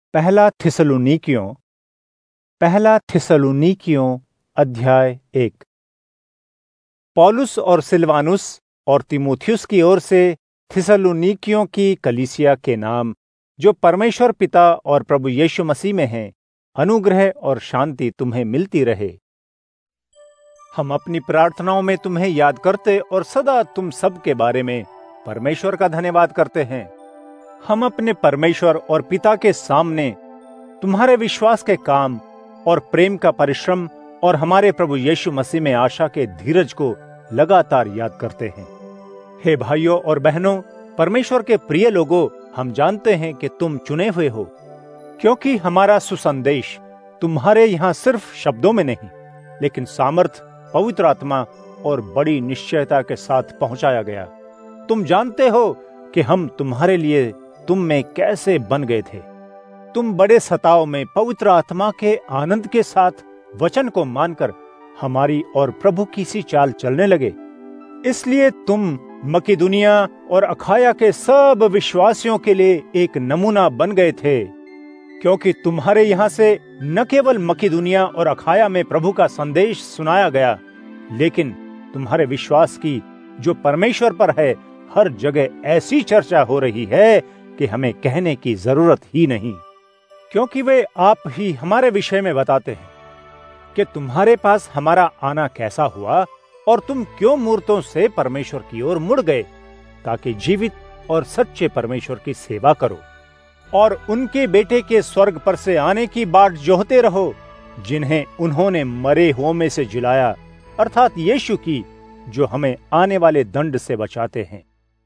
पहला थिस्सलुनीकियों अध्याय 1। पौलुस और सिलवानुस और तीमुथियुस की ओर से थिस्सलुनीकियों की कलीसिया के नाम, जो परमेश्वर पिता और प्रभु यीशु मसीह में हैं, अनुग्रह और शांति तुम्हें मिलती रहे। हम अपनी प्रार्थनाओं में तुम्हें याद करते और सदा तुम सब के बारे में परमेश्वर का धन्यवाद करते हैं। हम अपने परमेश्वर और पिता के सामने तुम्हारे विश्वास के काम और प्रेम का परिश्रम और हमारे प्रभु यीशु मसीह में आशा के धीरज को लगातार याद करते हैं। हे भाइयों और बहनों, परमेश्वर के प्रिय लोगों, हम जानते हैं कि तुम चुने हुए हो, क्योंकि हमारा सुसंदेश तुम्हारे यहाँ सिर्फ शब्दों में नहीं, लेकिन सामर्थ, पवित्र आत्मा और बड़ी निश्चयता के साथ पहुंचाया गया। तुम जानते हो कि हम तुम्हारे लिए तुम में कैसे बन गए थे। तुम बड़े सताव में पवित्र आत्मा के आनंद के साथ वचन को मानकर हमारी और प्रभु की सी चाल चलने लगे। इसलिए तुम मकिदुनिया और अखाया के सब विश्वासियों के लिए एक नमूना बन गए थे, क्योंकि तुम्हारे यहाँ से न केवल मकिदुनिया और अखाया में प्रभु का संदेश सुनाया गया, लेकिन तुम्हारे विश्वास की जो परमेश्वर पर है, हर जगह ऐसी चर्चा हो रही है कि हमें कहने की जरूरत ही नहीं, क्योंकि वे आप ही हमारे विषय में बताते हैं कि तुम्हारे पास हमारा आना कैसा हुआ और तुम क्यों मूर्तों से परमेश्वर की ओर मुड़ गए, ताकि जीवित और सच्चे परमेश्वर की सेवा करो और उनके बेटे के स्वर्ग पर से आने की बाट जोहते रहो, जिन्हें उन्होंने मरे हुओं में से जिलाया, अर्थात यीशु की, जो हमें आने वाले दंड से बचाते हैं।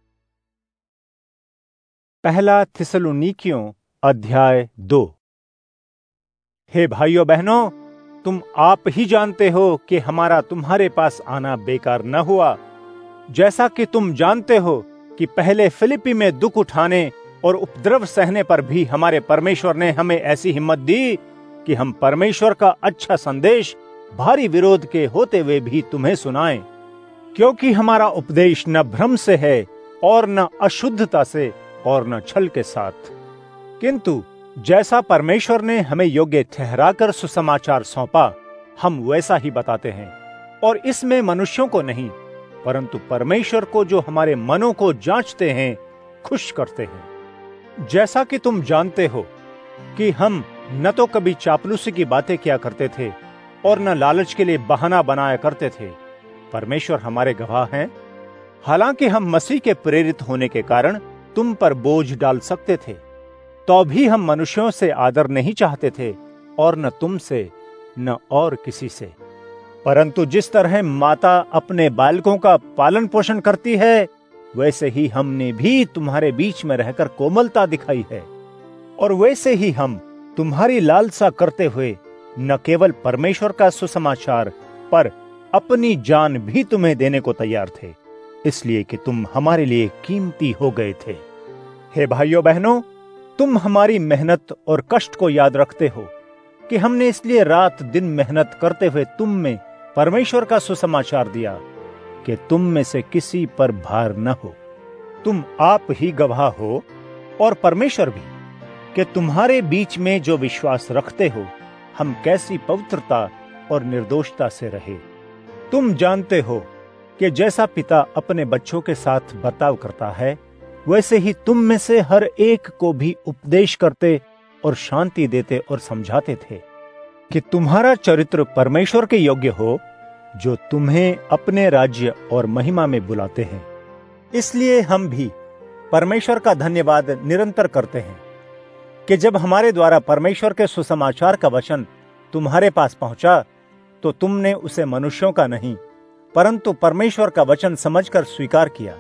पहला थिस्सलुनीकियों अध्याय 2। हे भाइयों बहनों, तुम आप ही जानते हो कि हमारा तुम्हारे पास आना बेकार न हुआ। जैसा कि तुम जानते हो कि पहले फिलिप्पी में दुख उठाने और उपद्रव सहने पर भी हमारे परमेश्वर ने हमें ऐसी हिम्मत दी कि हम परमेश्वर का अच्छा संदेश भारी विरोध के होते हुए भी तुम्हें सुनाएं, क्योंकि हमारा उपदेश न भ्रम से है और न अशुद्धता से और न छल के साथ, किंतु जैसा परमेश्वर ने हमें योग्य ठहराकर सुसमाचार सौंपा, हम वैसा ही बताते हैं, और इसमें मनुष्यों को नहीं, परंतु परमेश्वर को जो हमारे मनों को जांचते हैं, खुश करते हैं। जैसा कि तुम जानते हो कि हम न तो कभी चापलूसी की बातें किया करते थे और न लालच के लिए बहाना बनाया करते थे। परमेश्वर हमारे गवाह हैं। हालांकि हम मसीह के प्रेरित होने के कारण तुम पर बोझ डाल सकते थे, तो भी हम मनुष्यों से आदर नहीं चाहते थे, और न तुमसे न और किसी से। परंतु जिस तरह माता अपने बालकों का पालन पोषण करती है, वैसे ही हमने भी तुम्हारे बीच में रहकर कोमलता दिखाई है, और वैसे ही हम तुम्हारी लालसा करते हुए न केवल परमेश्वर का सुसमाचार पर अपनी जान भी तुम्हें देने को तैयार थे, इसलिए कि तुम हमारे लिए कीमती हो गए थे। हे भाइयों बहनों, तुम हमारी मेहनत और कष्ट को याद रखते हो कि हमने इसलिए रात दिन मेहनत करते हुए तुम में परमेश्वर का सुसमाचार दिया कि तुम में से किसी पर भार न हो। तुम आप ही गवाह हो और परमेश्वर भी कि तुम्हारे बीच में जो विश्वास रखते हो, हम कैसी पवित्रता और निर्दोषता से रहे। तुम जानते हो कि जैसा पिता अपने बच्चों के साथ बर्ताव करता है, वैसे ही तुम में से हर एक को भी उपदेश करते और शांति देते और समझाते थे कि तुम्हारा चरित्र परमेश्वर के योग्य हो, जो तुम्हें अपने राज्य और महिमा में बुलाते हैं। इसलिए हम भी परमेश्वर का धन्यवाद निरंतर करते हैं कि जब हमारे द्वारा परमेश्वर के सुसमाचार का वचन तुम्हारे पास पहुंचा, तो तुमने उसे मनुष्यों का नहीं, परंतु परमेश्वर का वचन समझकर स्वीकार किया।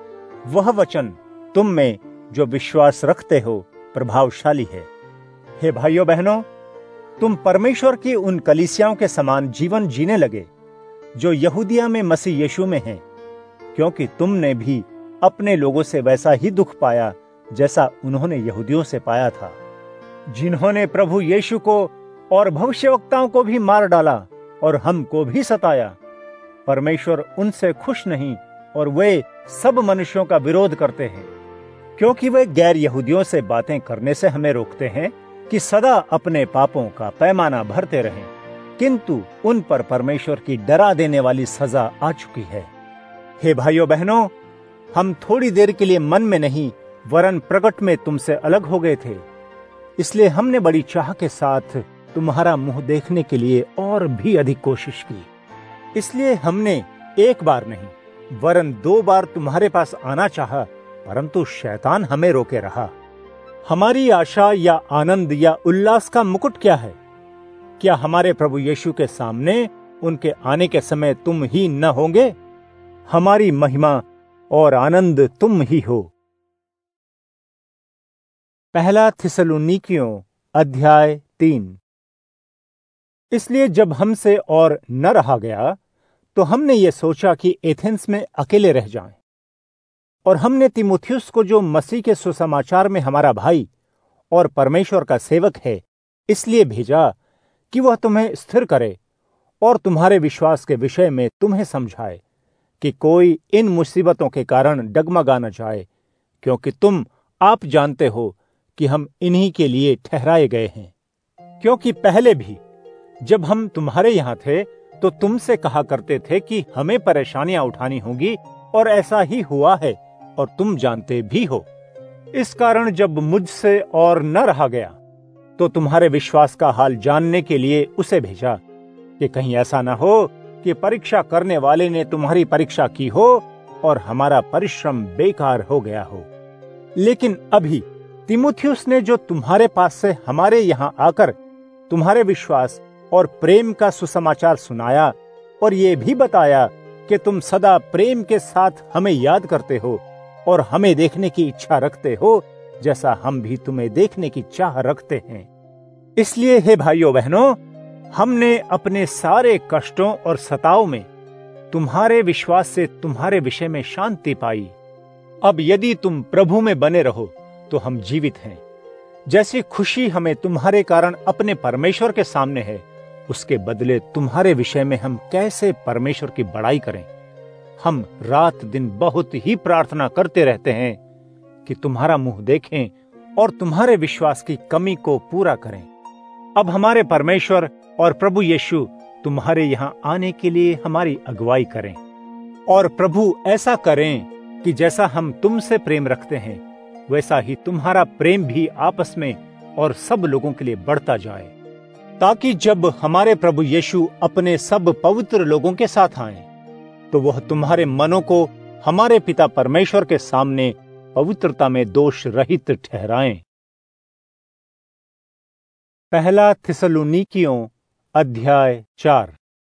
वह वचन तुम में जो विश्वास रखते हो प्रभावशाली है। हे भाइयों बहनों, तुम परमेश्वर की उन कलीसियाओं के समान जीवन जीने लगे जो यहूदिया में मसीह यीशु में हैं, क्योंकि तुमने भी अपने लोगों से वैसा ही दुख पाया जैसा उन्होंने यहूदियों से पाया था, जिन्होंने प्रभु यीशु को और भविष्यवक्ताओं को भी मार डाला और हमको भी सताया। परमेश्वर उनसे खुश नहीं और वे सब मनुष्यों का विरोध करते हैं, क्योंकि वे गैर यहूदियों से बातें करने से हमें रोकते हैं कि सदा अपने पापों का पैमाना भरते रहें, किंतु उन पर परमेश्वर की डरा देने वाली सजा आ चुकी है। हे भाइयों बहनों, हम थोड़ी देर के लिए मन में नहीं वरन प्रकट में तुमसे अलग हो गए थे, इसलिए हमने बड़ी चाह के साथ तुम्हारा मुंह देखने के लिए और भी अधिक कोशिश की। इसलिए हमने एक बार नहीं वरन 2 बार तुम्हारे पास आना चाहा, परंतु शैतान हमें रोके रहा। हमारी आशा या आनंद या उल्लास का मुकुट क्या है? क्या हमारे प्रभु यीशु के सामने उनके आने के समय तुम ही न होंगे? हमारी महिमा और आनंद तुम ही हो। पहला थिस्सलुनीकियों अध्याय 3। इसलिए जब हमसे और न रहा गया तो हमने ये सोचा कि एथेंस में अकेले रह जाएं, और हमने तीमुथियुस को, जो मसीह के सुसमाचार में हमारा भाई और परमेश्वर का सेवक है, इसलिए भेजा कि वह तुम्हें स्थिर करे और तुम्हारे विश्वास के विषय में तुम्हें समझाए कि कोई इन मुसीबतों के कारण डगमगा न जाए, क्योंकि तुम आप जानते हो कि हम इन्हीं के लिए ठहराए गए हैं। क्योंकि पहले भी जब हम तुम्हारे यहाँ थे तो तुमसे कहा करते थे कि हमें परेशानियां उठानी होंगी, और ऐसा ही हुआ है और तुम जानते भी हो। इस कारण जब मुझसे और न रहा गया तो तुम्हारे विश्वास का हाल जानने के लिए उसे भेजा, कि कहीं ऐसा न हो कि परीक्षा करने वाले ने तुम्हारी परीक्षा की हो और हमारा परिश्रम बेकार हो गया हो। लेकिन अभी तीमुथियुस ने, जो तुम्हारे पास से हमारे यहाँ आकर तुम्हारे विश्वास और प्रेम का सुसमाचार सुनाया और ये भी बताया कि तुम सदा प्रेम के साथ हमें याद करते हो और हमें देखने की इच्छा रखते हो, जैसा हम भी तुम्हें देखने की चाह रखते हैं। इसलिए हे भाइयों बहनों, हमने अपने सारे कष्टों और सताव में तुम्हारे विश्वास से तुम्हारे विषय में शांति पाई। अब यदि तुम प्रभु में बने रहो तो हम जीवित हैं। जैसी खुशी हमें तुम्हारे कारण अपने परमेश्वर के सामने है, उसके बदले तुम्हारे विषय में हम कैसे परमेश्वर की बड़ाई करें। हम रात दिन बहुत ही प्रार्थना करते रहते हैं कि तुम्हारा मुंह देखें और तुम्हारे विश्वास की कमी को पूरा करें। अब हमारे परमेश्वर और प्रभु यीशु तुम्हारे यहाँ आने के लिए हमारी अगुवाई करें, और प्रभु ऐसा करें कि जैसा हम तुमसे प्रेम रखते हैं, वैसा ही तुम्हारा प्रेम भी आपस में और सब लोगों के लिए बढ़ता जाए, ताकि जब हमारे प्रभु यीशु अपने सब पवित्र लोगों के साथ आए तो वह तुम्हारे मनों को हमारे पिता परमेश्वर के सामने पवित्रता में दोष रहित ठहराएं। पहला थिस्सलुनीकियों अध्याय 4।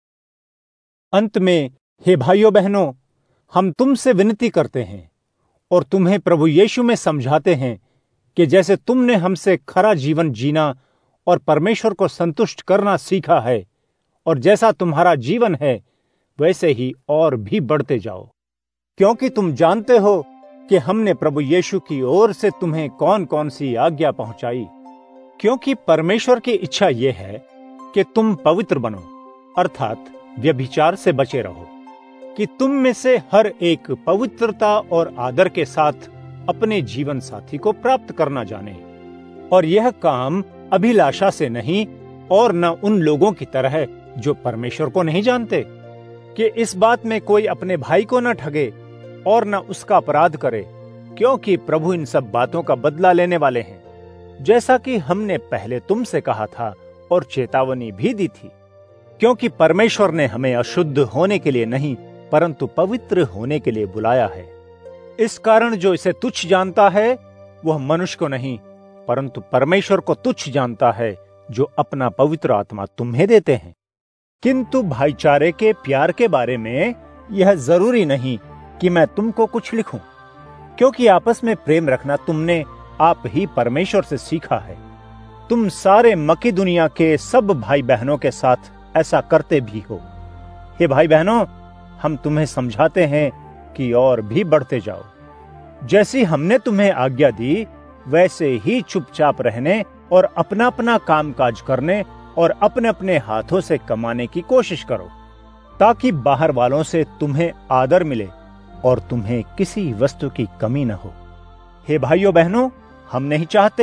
अंत में हे भाइयों बहनों, हम तुमसे विनती करते हैं और तुम्हें प्रभु यीशु में समझाते हैं कि जैसे तुमने हमसे खरा जीवन जीना और परमेश्वर को संतुष्ट करना सीखा है, और जैसा तुम्हारा जीवन है वैसे ही और भी बढ़ते जाओ, क्योंकि तुम जानते हो कि हमने प्रभु यीशु की ओर से तुम्हें कौन कौन सी आज्ञा पहुंचाई। क्योंकि परमेश्वर की इच्छा यह है कि तुम पवित्र बनो, अर्थात व्यभिचार से बचे रहो, कि तुम में से हर एक पवित्रता और आदर के साथ अपने जीवन साथी को प्राप्त करना जाने, और यह काम अभिलाषा से नहीं और न उन लोगों की तरह जो परमेश्वर को नहीं जानते, कि इस बात में कोई अपने भाई को न ठगे और न उसका अपराध करे, क्योंकि प्रभु इन सब बातों का बदला लेने वाले हैं, जैसा कि हमने पहले तुमसे कहा था और चेतावनी भी दी थी। क्योंकि परमेश्वर ने हमें अशुद्ध होने के लिए नहीं परंतु पवित्र होने के लिए बुलाया है। इस कारण जो इसे तुच्छ जानता है वह मनुष्य को नहीं परंतु परमेश्वर को तुच्छ जानता है, जो अपना पवित्र आत्मा तुम्हें देते हैं। किंतु भाईचारे के प्यार के बारे में यह जरूरी नहीं कि मैं तुमको कुछ लिखूं, क्योंकि आपस में प्रेम रखना तुमने आप ही परमेश्वर से सीखा है। तुम सारे मकिदुनिया के सब भाई बहनों के साथ ऐसा करते भी हो। हे भाई बहनों, हम तुम्हें समझाते हैं कि और भी बढ़ते जाओ। जैसी हमने तुम्हें आज्ञा दी वैसे ही चुपचाप रहने और अपना अपना कामकाज करने और अपने अपने हाथों से कमाने की कोशिश करो, ताकि बाहर वालों से तुम्हें आदर मिले और तुम्हें किसी वस्तु की कमी न हो। हे भाइयों बहनों, हम नहीं चाहते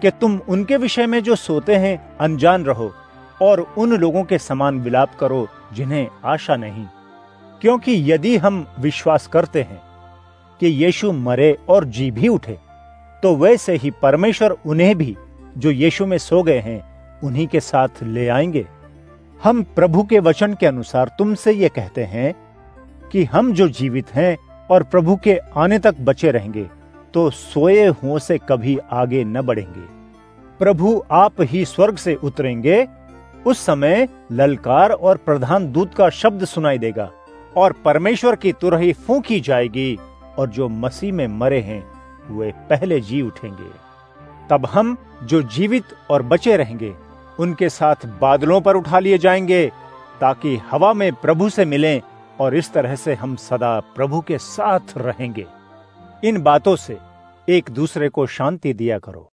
कि तुम उनके विषय में जो सोते हैं अनजान रहो और उन लोगों के समान विलाप करो जिन्हें आशा नहीं। क्योंकि यदि हम विश्वास करते हैं कि यीशु मरे और जी भी उठे, तो वैसे ही परमेश्वर उन्हें भी जो यीशु में सो गए हैं उन्हीं के साथ ले आएंगे। हम प्रभु के वचन के अनुसार तुमसे ये कहते हैं कि हम जो जीवित हैं और प्रभु के आने तक बचे रहेंगे तो सोए हुओं से कभी आगे न बढ़ेंगे। प्रभु आप ही स्वर्ग से उतरेंगे, उस समय ललकार और प्रधान दूत का शब्द सुनाई देगा और परमेश्वर की तुरही फूंकी जाएगी और जो मसीह में मरे हैं वे पहले जी उठेंगे। तब हम जो जीवित और बचे रहेंगे उनके साथ बादलों पर उठा लिए जाएंगे ताकि हवा में प्रभु से मिलें और इस तरह से हम सदा प्रभु के साथ रहेंगे। इन बातों से एक दूसरे को शांति दिया करो।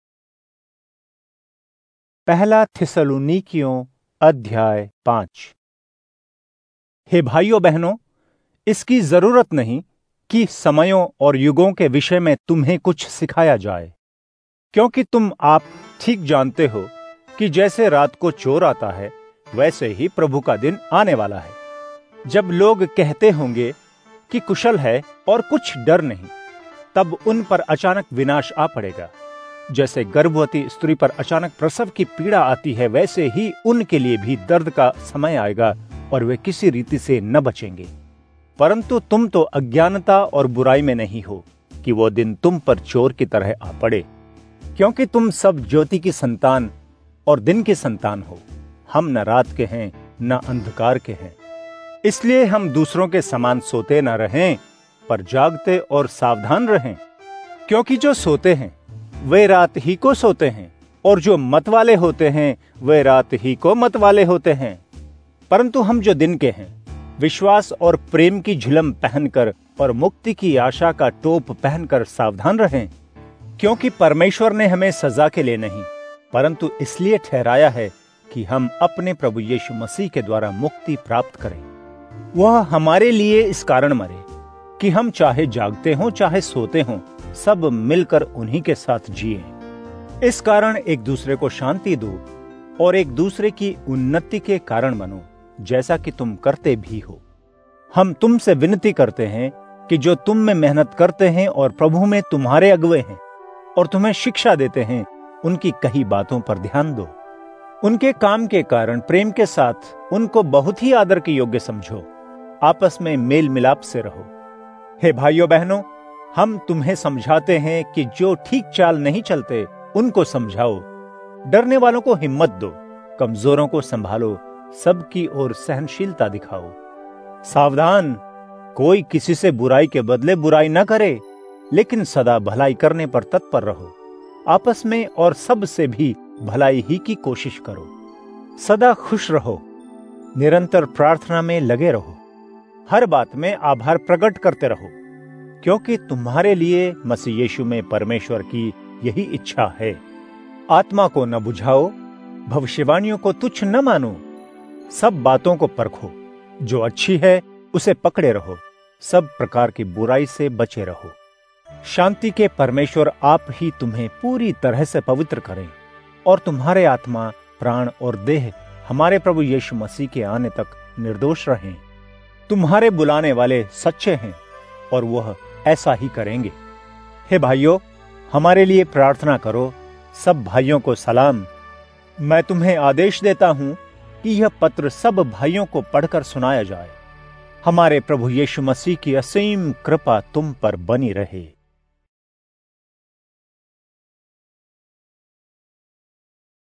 पहला थिस्सलुनीकियों अध्याय 5। हे भाइयों बहनों, इसकी जरूरत नहीं कि समयों और युगों के विषय में तुम्हें कुछ सिखाया जाए, क्योंकि तुम आप ठीक जानते हो कि जैसे रात को चोर आता है वैसे ही प्रभु का दिन आने वाला है। जब लोग कहते होंगे कि कुशल है और कुछ डर नहीं, तब उन पर अचानक विनाश आ पड़ेगा। जैसे गर्भवती स्त्री पर अचानक प्रसव की पीड़ा आती है, वैसे ही उनके लिए भी दर्द का समय आएगा और वे किसी रीति से न बचेंगे। परंतु तुम तो अज्ञानता और बुराई में नहीं हो कि वो दिन तुम पर चोर की तरह आ पड़े, क्योंकि तुम सब ज्योति की संतान और दिन की संतान हो। हम न रात के हैं न अंधकार के हैं। इसलिए हम दूसरों के समान सोते न रहें, पर जागते और सावधान रहें। क्योंकि जो सोते हैं वे रात ही को सोते हैं, और जो मतवाले होते हैं वे रात ही को मतवाले होते हैं। परंतु हम जो दिन के हैं, विश्वास और प्रेम की झिलम पहनकर और मुक्ति की आशा का टोप पहनकर सावधान रहें। क्योंकि परमेश्वर ने हमें सजा के लिए नहीं, परंतु इसलिए ठहराया है कि हम अपने प्रभु यीशु मसीह के द्वारा मुक्ति प्राप्त करें। वह हमारे लिए इस कारण मरे कि हम चाहे जागते हों चाहे सोते हों, सब मिलकर उन्हीं के साथ जिए। इस कारण एक दूसरे को शांति दो और एक दूसरे की उन्नति के कारण बनो, जैसा कि तुम करते भी हो। हम तुमसे विनती करते हैं कि जो तुम में मेहनत करते हैं और प्रभु में तुम्हारे अगुवे हैं और तुम्हें शिक्षा देते हैं, उनकी कही बातों पर ध्यान दो। उनके काम के कारण प्रेम के साथ उनको बहुत ही आदर के योग्य समझो। आपस में मेल मिलाप से रहो। हे भाइयों बहनों, हम तुम्हें समझाते हैं कि जो ठीक चाल नहीं चलते उनको समझाओ। डरने वालों को हिम्मत दो, कमजोरों को संभालो, सबकी ओर सहनशीलता दिखाओ। सावधान, कोई किसी से बुराई के बदले बुराई न करे, लेकिन सदा भलाई करने पर तत्पर रहो। आपस में और सब से भी भलाई ही की कोशिश करो। सदा खुश रहो, निरंतर प्रार्थना में लगे रहो, हर बात में आभार प्रकट करते रहो, क्योंकि तुम्हारे लिए मसीह यीशु में परमेश्वर की यही इच्छा है। आत्मा को न बुझाओ, भविष्यवाणियों को तुच्छ न मानो, सब बातों को परखो। जो अच्छी है उसे पकड़े रहो, सब प्रकार की बुराई से बचे रहो। शांति के परमेश्वर आप ही तुम्हें पूरी तरह से पवित्र करें और तुम्हारे आत्मा, प्राण और देह हमारे प्रभु यीशु मसीह के आने तक निर्दोष रहें। तुम्हारे बुलाने वाले सच्चे हैं और वह ऐसा ही करेंगे। हे भाइयों, हमारे लिए प्रार्थना करो। सब भाइयों को सलाम। मैं तुम्हें आदेश देता हूं कि यह पत्र सब भाइयों को पढ़कर सुनाया जाए। हमारे प्रभु यीशु मसीह की असीम कृपा तुम पर बनी रहे।